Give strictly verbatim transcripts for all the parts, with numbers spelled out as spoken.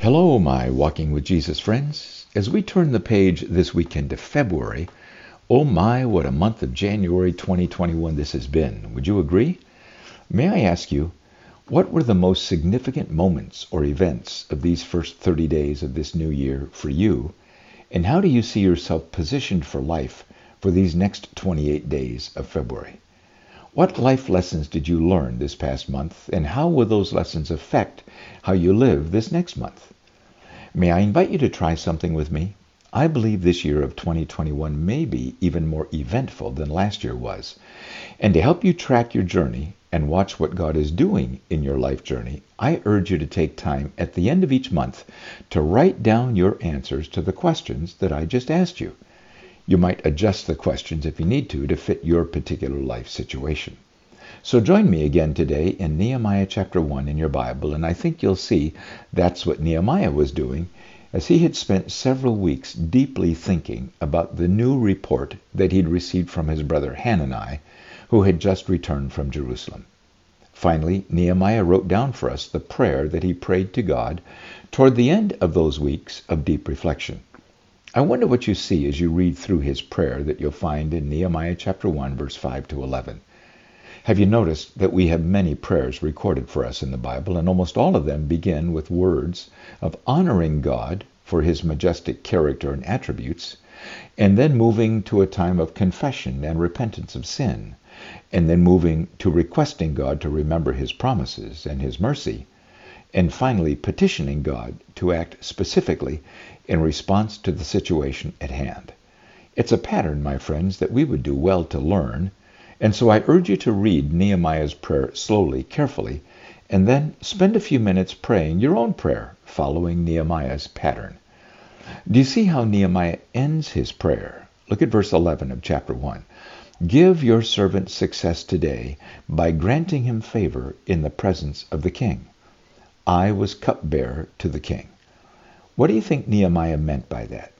Hello, my Walking with Jesus friends. As we turn the page this weekend to February, oh my, what a month of January twenty twenty-one this has been. Would you agree? May I ask you, what were the most significant moments or events of these first thirty days of this new year for you? And how do you see yourself positioned for life for these next twenty-eight days of February? What life lessons did you learn this past month, and how will those lessons affect how you live this next month? May I invite you to try something with me? I believe this year of twenty twenty-one may be even more eventful than last year was. And to help you track your journey and watch what God is doing in your life journey, I urge you to take time at the end of each month to write down your answers to the questions that I just asked you. You might adjust the questions if you need to to fit your particular life situation. So join me again today in Nehemiah chapter one in your Bible, and I think you'll see that's what Nehemiah was doing as he had spent several weeks deeply thinking about the new report that he'd received from his brother Hanani, who had just returned from Jerusalem. Finally, Nehemiah wrote down for us the prayer that he prayed to God toward the end of those weeks of deep reflection. I wonder what you see as you read through his prayer that you'll find in Nehemiah chapter one, verse five to eleven. Have you noticed that we have many prayers recorded for us in the Bible, and almost all of them begin with words of honoring God for his majestic character and attributes, and then moving to a time of confession and repentance of sin, and then moving to requesting God to remember his promises and his mercy, and finally petitioning God to act specifically in response to the situation at hand. It's a pattern, my friends, that we would do well to learn, and so I urge you to read Nehemiah's prayer slowly, carefully, and then spend a few minutes praying your own prayer, following Nehemiah's pattern. Do you see how Nehemiah ends his prayer? Look at verse eleven of chapter one. Give your servant success today by granting him favor in the presence of the king. I was cupbearer to the king. What do you think Nehemiah meant by that?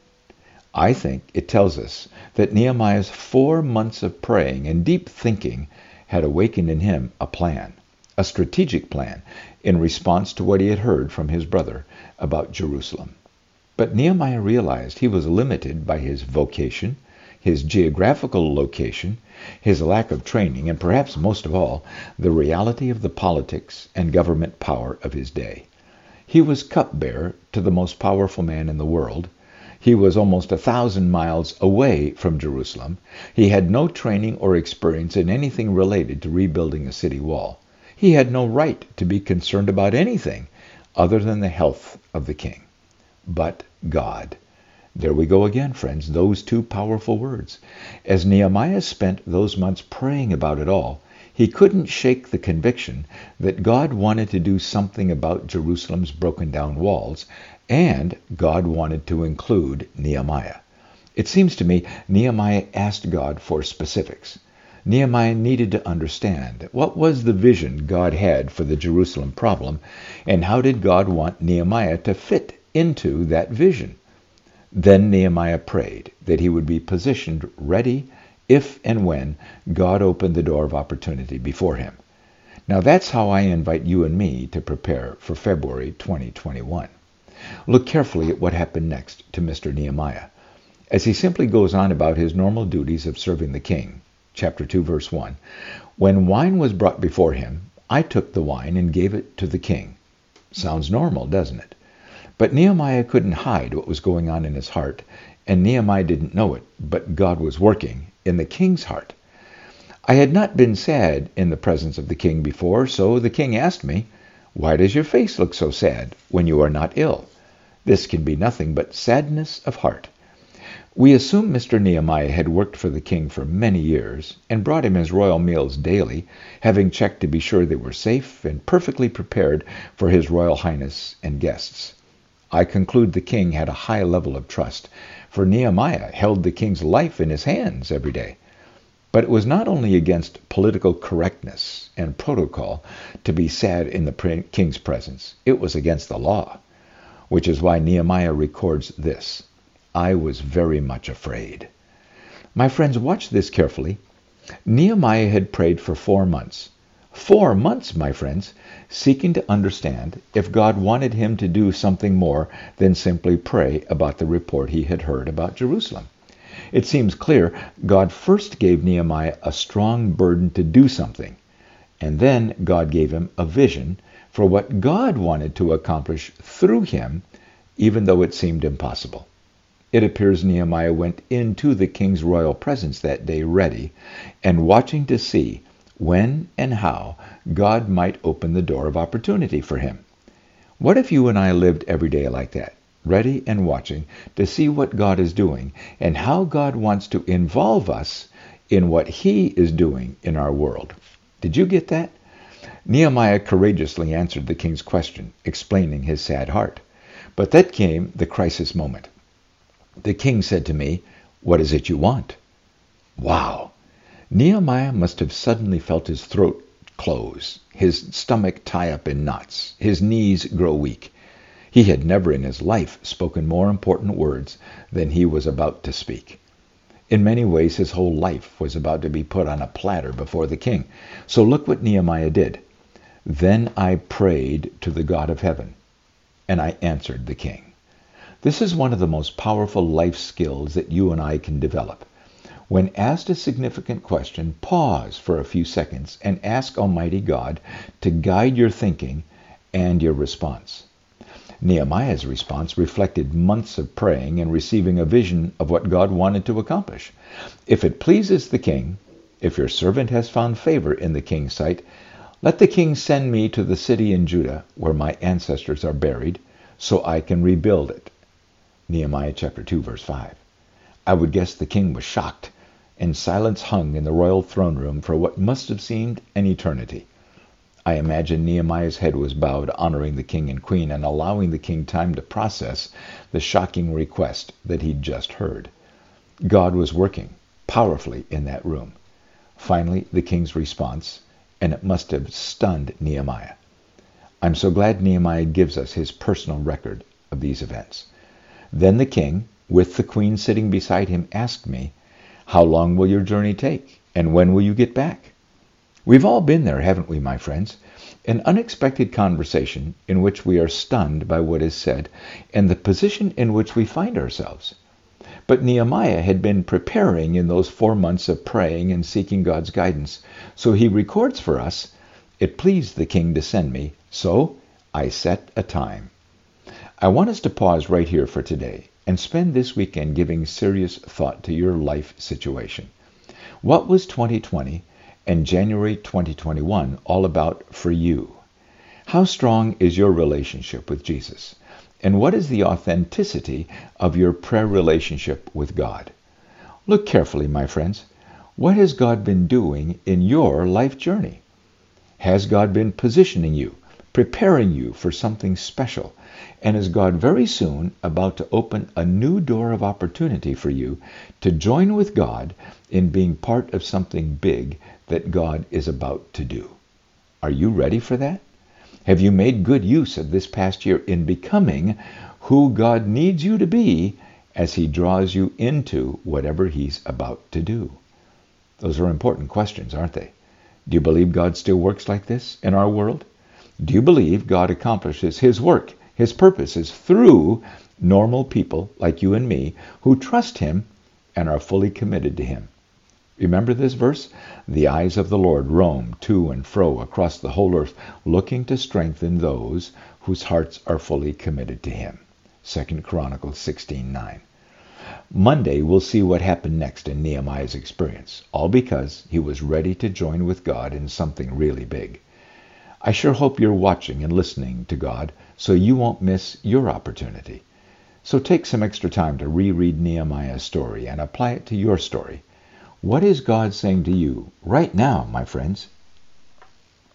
I think it tells us that Nehemiah's four months of praying and deep thinking had awakened in him a plan, a strategic plan, in response to what he had heard from his brother about Jerusalem. But Nehemiah realized he was limited by his vocation, his geographical location, his lack of training, and perhaps most of all, the reality of the politics and government power of his day. He was cupbearer to the most powerful man in the world. He was almost a thousand miles away from Jerusalem. He had no training or experience in anything related to rebuilding a city wall. He had no right to be concerned about anything other than the health of the king. But God. There we go again, friends, those two powerful words. As Nehemiah spent those months praying about it all, he couldn't shake the conviction that God wanted to do something about Jerusalem's broken down walls, and God wanted to include Nehemiah. It seems to me Nehemiah asked God for specifics. Nehemiah needed to understand what was the vision God had for the Jerusalem problem, and how did God want Nehemiah to fit into that vision. Then Nehemiah prayed that he would be positioned ready if and when God opened the door of opportunity before him. Now that's how I invite you and me to prepare for February twenty twenty-one. Look carefully at what happened next to Mister Nehemiah, as he simply goes on about his normal duties of serving the king. Chapter two, verse one. When wine was brought before him, I took the wine and gave it to the king. Sounds normal, doesn't it? But Nehemiah couldn't hide what was going on in his heart, and Nehemiah didn't know it, but God was working in the king's heart. I had not been sad in the presence of the king before, so the king asked me, "Why does your face look so sad when you are not ill?" This can be nothing but sadness of heart. We assume Mister Nehemiah had worked for the king for many years and brought him his royal meals daily, having checked to be sure they were safe and perfectly prepared for his royal highness and guests. I conclude the king had a high level of trust, for Nehemiah held the king's life in his hands every day. But it was not only against political correctness and protocol to be sad in the king's presence, it was against the law, which is why Nehemiah records this: I was very much afraid. My friends, watch this carefully. Nehemiah had prayed for four months, Four months, my friends, seeking to understand if God wanted him to do something more than simply pray about the report he had heard about Jerusalem. It seems clear God first gave Nehemiah a strong burden to do something, and then God gave him a vision for what God wanted to accomplish through him, even though it seemed impossible. It appears Nehemiah went into the king's royal presence that day ready and watching to see when and how God might open the door of opportunity for him. What if you and I lived every day like that, ready and watching to see what God is doing and how God wants to involve us in what he is doing in our world? Did you get that? Nehemiah courageously answered the king's question, explaining his sad heart. But then came the crisis moment. The king said to me, "What is it you want?" Wow! Nehemiah must have suddenly felt his throat close, his stomach tie up in knots, his knees grow weak. He had never in his life spoken more important words than he was about to speak. In many ways, his whole life was about to be put on a platter before the king. So look what Nehemiah did. "Then I prayed to the God of heaven, and I answered the king." This is one of the most powerful life skills that you and I can develop. When asked a significant question, pause for a few seconds and ask Almighty God to guide your thinking and your response. Nehemiah's response reflected months of praying and receiving a vision of what God wanted to accomplish. "If it pleases the king, if your servant has found favor in the king's sight, let the king send me to the city in Judah where my ancestors are buried, so I can rebuild it." Nehemiah chapter two, verse five. I would guess the king was shocked, and silence hung in the royal throne room for what must have seemed an eternity. I imagine Nehemiah's head was bowed, honoring the king and queen and allowing the king time to process the shocking request that he'd just heard. God was working powerfully in that room. Finally, the king's response, and it must have stunned Nehemiah. I'm so glad Nehemiah gives us his personal record of these events. Then the king, with the queen sitting beside him, asked me, "How long will your journey take, and when will you get back?" We've all been there, haven't we, my friends? An unexpected conversation in which we are stunned by what is said and the position in which we find ourselves. But Nehemiah had been preparing in those four months of praying and seeking God's guidance, so he records for us, "It pleased the king to send me, so I set a time." I want us to pause right here for today and spend this weekend giving serious thought to your life situation. What was twenty twenty and January twenty twenty-one all about for you? How strong is your relationship with Jesus? And what is the authenticity of your prayer relationship with God? Look carefully, my friends. What has God been doing in your life journey? Has God been positioning you, preparing you for something special? And is God very soon about to open a new door of opportunity for you to join with God in being part of something big that God is about to do? Are you ready for that? Have you made good use of this past year in becoming who God needs you to be as he draws you into whatever he's about to do? Those are important questions, aren't they? Do you believe God still works like this in our world? Do you believe God accomplishes his work, his purposes through normal people like you and me who trust him and are fully committed to him? Remember this verse? The eyes of the Lord roam to and fro across the whole earth, looking to strengthen those whose hearts are fully committed to him. Second Chronicles sixteen nine. Monday, we'll see what happened next in Nehemiah's experience, all because he was ready to join with God in something really big. I sure hope you're watching and listening to God so you won't miss your opportunity. So take some extra time to reread Nehemiah's story and apply it to your story. What is God saying to you right now, my friends?